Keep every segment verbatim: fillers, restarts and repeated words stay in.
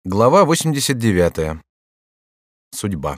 Глава восемьдесят девятая. Судьба.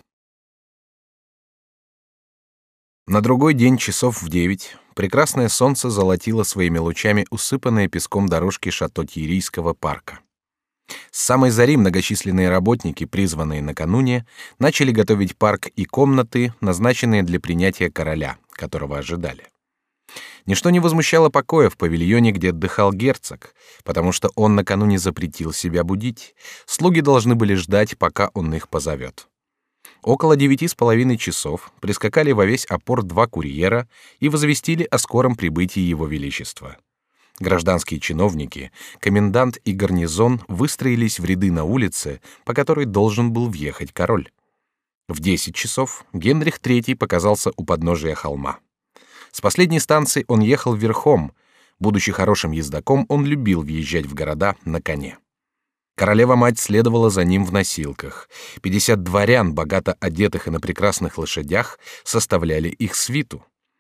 На другой день часов в девять прекрасное солнце золотило своими лучами усыпанные песком дорожки Шато-Тьерийского парка. С самой зари многочисленные работники, призванные накануне, начали готовить парк и комнаты, назначенные для принятия короля, которого ожидали. Ничто не возмущало покоя в павильоне, где отдыхал герцог, потому что он накануне запретил себя будить. Слуги должны были ждать, пока он их позовет. Около девяти с половиной часов прискакали во весь опор два курьера и возвестили о скором прибытии его величества. Гражданские чиновники, комендант и гарнизон выстроились в ряды на улице, по которой должен был въехать король. В десять часов Генрих третий показался у подножия холма. С последней станции он ехал верхом. Будучи хорошим ездоком, он любил въезжать в города на коне. Королева-мать следовала за ним в носилках. Пятьдесят дворян, богато одетых и на прекрасных лошадях, составляли их свиту.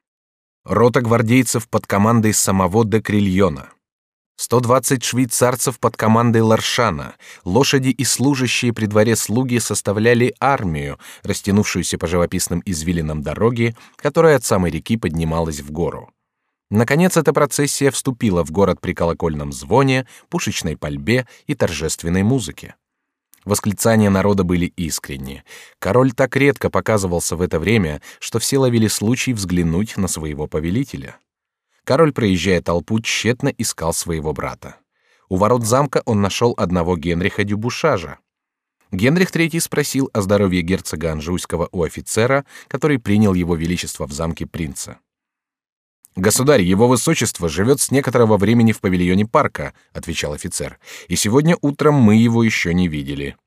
Рота гвардейцев под командой самого де Крильона. Сто двадцать швейцарцев под командой Ларшана, лошади и служащие при дворе слуги составляли армию, растянувшуюся по живописным извилинам дороги, которая от самой реки поднималась в гору. Наконец эта процессия вступила в город при колокольном звоне, пушечной пальбе и торжественной музыке. Восклицания народа были искренни. Король так редко показывался в это время, что все ловили случай взглянуть на своего повелителя. Король, проезжая толпу, тщетно искал своего брата. У ворот замка он нашел одного Генриха Дюбушажа. Генрих третий спросил о здоровье герцога Анжуйского у офицера, который принял его величество в замке принца. «Государь, его высочество живет с некоторого времени в павильоне парка», — отвечал офицер, — «и сегодня утром мы его еще не видели».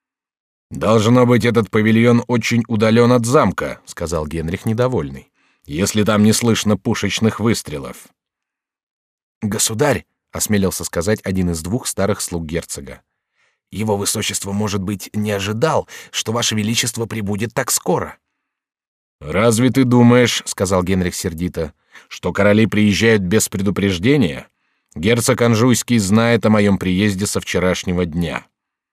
«Должно быть, этот павильон очень удален от замка», — сказал Генрих недовольный, «если там не слышно пушечных выстрелов». «Государь», — осмелился сказать один из двух старых слуг герцога, — «его высочество, может быть, не ожидал, что ваше величество прибудет так скоро». «Разве ты думаешь, — сказал Генрих сердито, — что короли приезжают без предупреждения? Герцог Анжуйский знает о моем приезде со вчерашнего дня».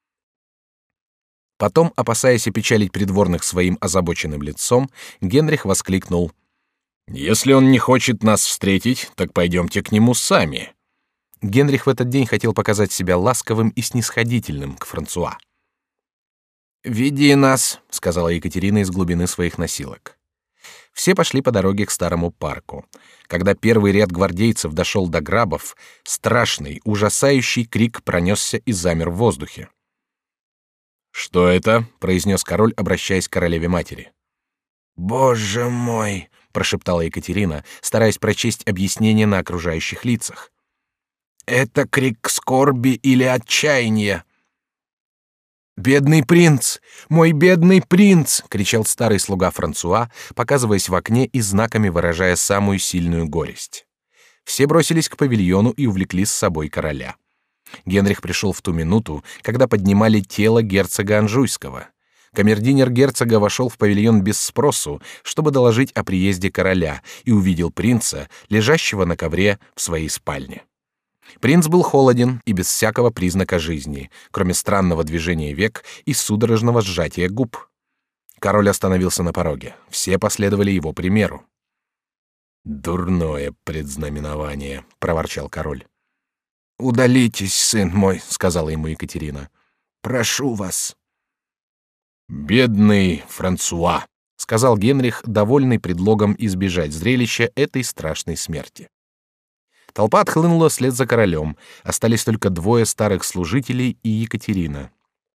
Потом, опасаясь опечалить придворных своим озабоченным лицом, Генрих воскликнул: «Если он не хочет нас встретить, так пойдемте к нему сами». Генрих в этот день хотел показать себя ласковым и снисходительным к Франсуа. «Веди нас», — сказала Екатерина из глубины своих носилок. Все пошли по дороге к старому парку. Когда первый ряд гвардейцев дошел до грабов, страшный, ужасающий крик пронесся и замер в воздухе. «Что это?» — произнес король, обращаясь к королеве-матери. «Боже мой!» — прошептала Екатерина, стараясь прочесть объяснение на окружающих лицах. «Это крик скорби или отчаяния?» «Бедный принц! Мой бедный принц!» — кричал старый слуга Франсуа, показываясь в окне и знаками выражая самую сильную горесть. Все бросились к павильону и увлекли с собой короля. Генрих пришел в ту минуту, когда поднимали тело герцога Анжуйского. Камердинер герцога вошел в павильон без спросу, чтобы доложить о приезде короля, и увидел принца, лежащего на ковре в своей спальне. Принц был холоден и без всякого признака жизни, кроме странного движения век и судорожного сжатия губ. Король остановился на пороге. Все последовали его примеру. «Дурное предзнаменование», — проворчал король. «Удалитесь, сын мой», — сказала ему Екатерина. «Прошу вас». «Бедный Франсуа», — сказал Генрих, довольный предлогом избежать зрелища этой страшной смерти. Толпа отхлынула вслед за королем. Остались только двое старых служителей и Екатерина.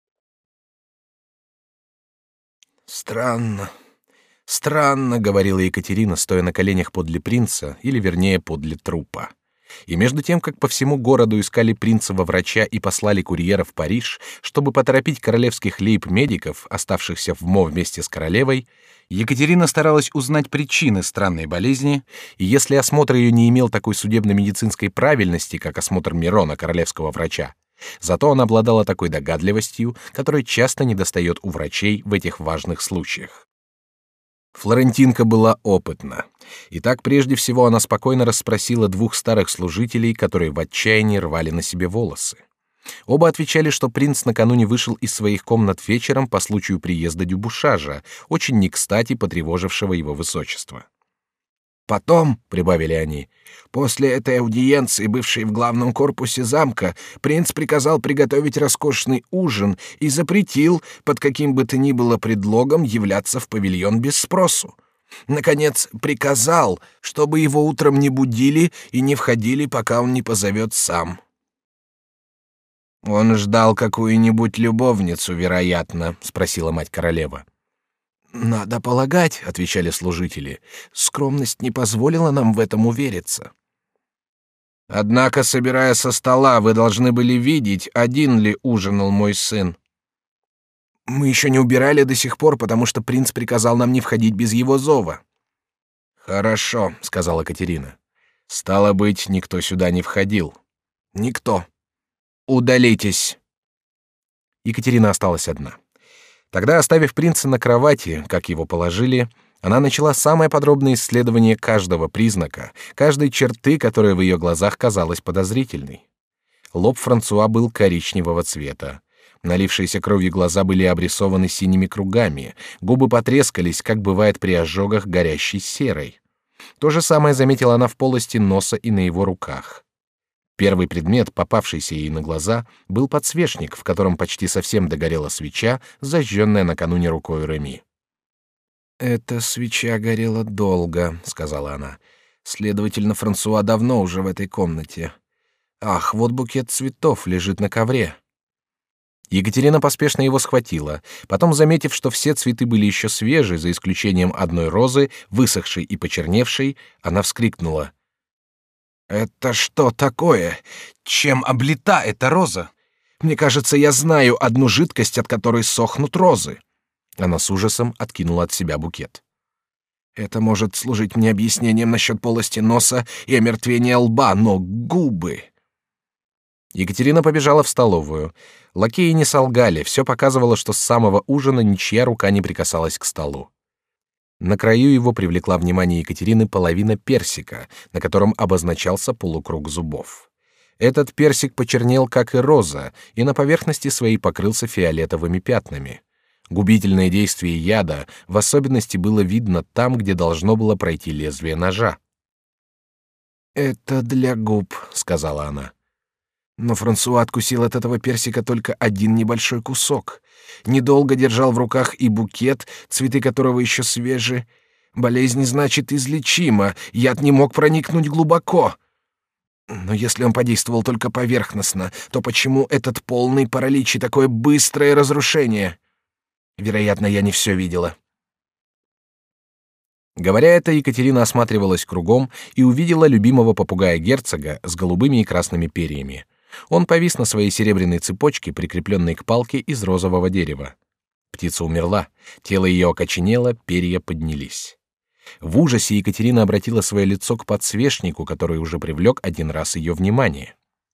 «Странно, странно», — говорила Екатерина, стоя на коленях подле принца, или, вернее, подле трупа. И между тем, как по всему городу искали принцева врача и послали курьера в Париж, чтобы поторопить королевских лейб-медиков, оставшихся в Мо вместе с королевой, Екатерина старалась узнать причины странной болезни, и если осмотр ее не имел такой судебно-медицинской правильности, как осмотр Мирона, королевского врача, зато он обладала такой догадливостью, которой часто недостает у врачей в этих важных случаях. Флорентинка была опытна. Итак, прежде всего она спокойно расспросила двух старых служителей, которые в отчаянии рвали на себе волосы. Оба отвечали, что принц накануне вышел из своих комнат вечером по случаю приезда Дюбушажа, очень некстати потревожившего его высочество. «Потом», — прибавили они, — «после этой аудиенции, бывшей в главном корпусе замка, принц приказал приготовить роскошный ужин и запретил, под каким бы то ни было предлогом, являться в павильон без спросу. Наконец, приказал, чтобы его утром не будили и не входили, пока он не позовет сам». «Он ждал какую-нибудь любовницу, вероятно?» — спросила мать-королева. «Надо полагать», — отвечали служители, — «скромность не позволила нам в этом увериться». «Однако, собирая со стола, вы должны были видеть, один ли ужинал мой сын». «Мы еще не убирали до сих пор, потому что принц приказал нам не входить без его зова». «Хорошо», — сказала Катерина. «Стало быть, никто сюда не входил». «Никто». «Удалитесь». Екатерина осталась одна. Тогда, оставив принца на кровати, как его положили, она начала самое подробное исследование каждого признака, каждой черты, которая в ее глазах казалась подозрительной. Лоб Франсуа был коричневого цвета. Налившиеся кровью глаза были обрисованы синими кругами, губы потрескались, как бывает при ожогах горящей серой. То же самое заметила она в полости носа и на его руках. Первый предмет, попавшийся ей на глаза, был подсвечник, в котором почти совсем догорела свеча, зажженная накануне рукой Реми. «Эта свеча горела долго», — сказала она. «Следовательно, Франсуа давно уже в этой комнате. Ах, вот букет цветов лежит на ковре». Екатерина поспешно его схватила. Потом, заметив, что все цветы были еще свежие, за исключением одной розы, высохшей и почерневшей, она вскрикнула: «Это что такое? Чем облита эта роза? Мне кажется, я знаю одну жидкость, от которой сохнут розы». Она с ужасом откинула от себя букет. «Это может служить мне объяснением насчет полости носа и омертвения лба, но губы...» Екатерина побежала в столовую. Лакеи не солгали, все показывало, что с самого ужина ничья рука не прикасалась к столу. На краю его привлекла внимание Екатерины половина персика, на котором обозначался полукруг зубов. Этот персик почернел, как и роза, и на поверхности своей покрылся фиолетовыми пятнами. Губительное действие яда в особенности было видно там, где должно было пройти лезвие ножа. «Это для губ», — сказала она. Но Франсуа откусил от этого персика только один небольшой кусок. Недолго держал в руках и букет, цветы которого еще свежи. Болезнь, значит, излечима, яд не мог проникнуть глубоко. Но если он подействовал только поверхностно, то почему этот полный паралич и такое быстрое разрушение? Вероятно, я не все видела. Говоря это, Екатерина осматривалась кругом и увидела любимого попугая герцога с голубыми и красными перьями. Он повис на своей серебряной цепочке, прикрепленной к палке из розового дерева. Птица умерла, тело ее окоченело, перья поднялись. В ужасе Екатерина обратила свое лицо к подсвечнику, который уже привлек один раз ее внимание.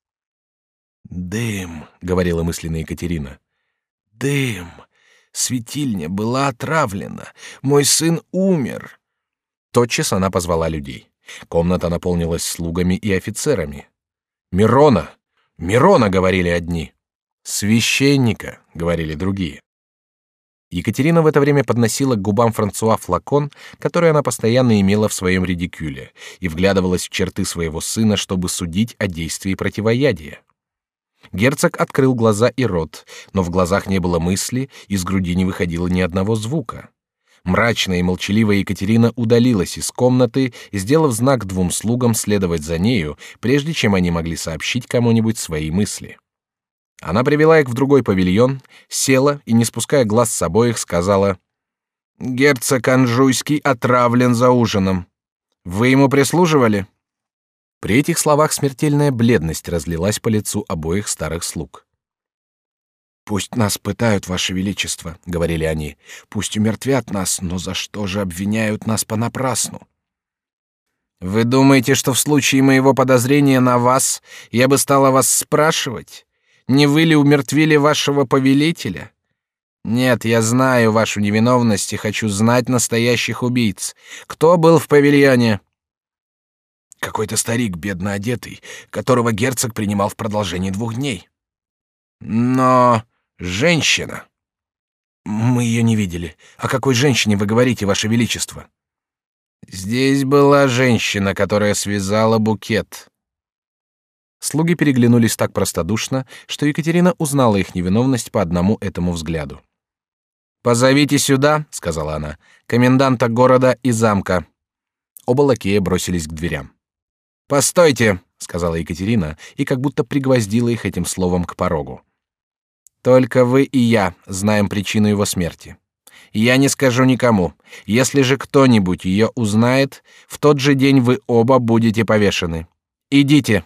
«Дым», — говорила мысленно Екатерина, — «дым. Светильня была отравлена. Мой сын умер». Тотчас она позвала людей. Комната наполнилась слугами и офицерами. «Мирона! Мирона!» — говорили одни. «Священника!» — говорили другие. Екатерина в это время подносила к губам Франсуа флакон, который она постоянно имела в своем редикюле, и вглядывалась в черты своего сына, чтобы судить о действии противоядия. Герцог открыл глаза и рот, но в глазах не было мысли, из груди не выходило ни одного звука. Мрачная и молчаливая Екатерина удалилась из комнаты, сделав знак двум слугам следовать за нею, прежде чем они могли сообщить кому-нибудь свои мысли. Она привела их в другой павильон, села и, не спуская глаз с обоих, сказала: «Герцог Анжуйский отравлен за ужином. Вы ему прислуживали?» При этих словах смертельная бледность разлилась по лицу обоих старых слуг. «Пусть нас пытают, Ваше Величество», — говорили они, — «пусть умертвят нас, но за что же обвиняют нас понапрасну?» «Вы думаете, что в случае моего подозрения на вас я бы стала вас спрашивать? Не вы ли умертвили вашего повелителя? Нет, я знаю вашу невиновность и хочу знать настоящих убийц. Кто был в павильоне?» «Какой-то старик, бедно одетый, которого герцог принимал в продолжении двух дней». Но женщина. Мы ее не видели. О какой женщине вы говорите, Ваше Величество? Здесь была женщина, которая связала букет. Слуги переглянулись так простодушно, что Екатерина узнала их невиновность по одному этому взгляду. «Позовите сюда», — сказала она, — «коменданта города и замка». Оба лакея бросились к дверям. «Постойте», — сказала Екатерина, и как будто пригвоздила их этим словом к порогу. «Только вы и я знаем причину его смерти. Я не скажу никому. Если же кто-нибудь ее узнает, в тот же день вы оба будете повешены. Идите».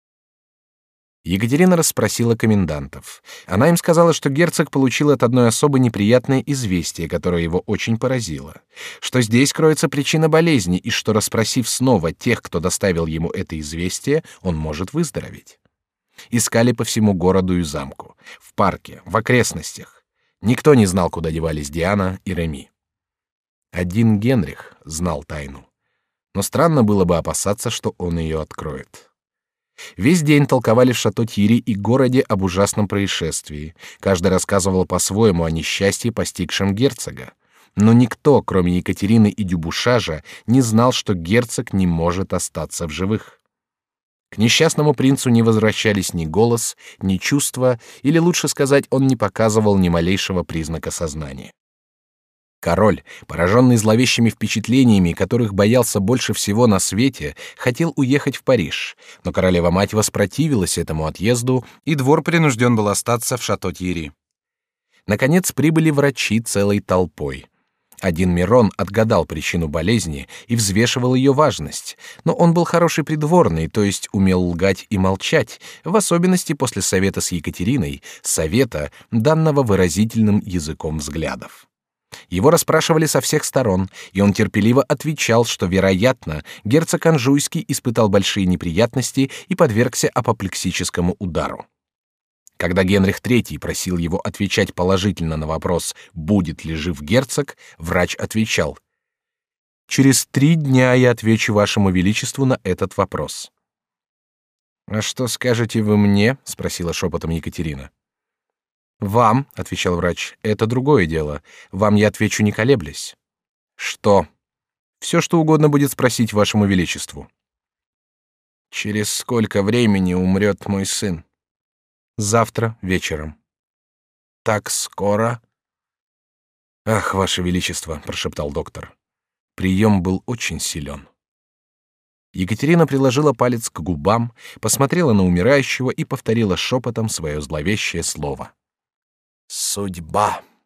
Екатерина расспросила комендантов. Она им сказала, что герцог получил от одной особы неприятное известие, которое его очень поразило, что здесь кроется причина болезни и что, расспросив снова тех, кто доставил ему это известие, он может выздороветь. Искали по всему городу и замку, в парке, в окрестностях. Никто не знал, куда девались Диана и Реми. Один Генрих знал тайну, но странно было бы опасаться, что он ее откроет. Весь день толковали в Шато-Тири и городе об ужасном происшествии. Каждый рассказывал по-своему о несчастье, постигшем герцога. Но никто, кроме Екатерины и Дюбушажа, не знал, что герцог не может остаться в живых. К несчастному принцу не возвращались ни голос, ни чувства, или, лучше сказать, он не показывал ни малейшего признака сознания. Король, пораженный зловещими впечатлениями, которых боялся больше всего на свете, хотел уехать в Париж, но королева-мать воспротивилась этому отъезду, и двор принужден был остаться в Шато-Тири. Наконец прибыли врачи целой толпой. Один Мирон отгадал причину болезни и взвешивал ее важность, но он был хороший придворный, то есть умел лгать и молчать, в особенности после совета с Екатериной, совета, данного выразительным языком взглядов. Его расспрашивали со всех сторон, и он терпеливо отвечал, что, вероятно, герцог Анжуйский испытал большие неприятности и подвергся апоплексическому удару. Когда Генрих третий просил его отвечать положительно на вопрос, будет ли жив герцог, врач отвечал: «Через три дня я отвечу вашему величеству на этот вопрос». «А что скажете вы мне?» — спросила шепотом Екатерина. «Вам, — отвечал врач, — это другое дело. Вам я отвечу, не колеблясь». «Что?» «Все, что угодно будет спросить вашему величеству». «Через сколько времени умрет мой сын?» «Завтра вечером». «Так скоро?» «Ах, ваше величество», — прошептал доктор. Прием был очень силен. Екатерина приложила палец к губам, посмотрела на умирающего и повторила шепотом свое зловещее слово. «Судьба».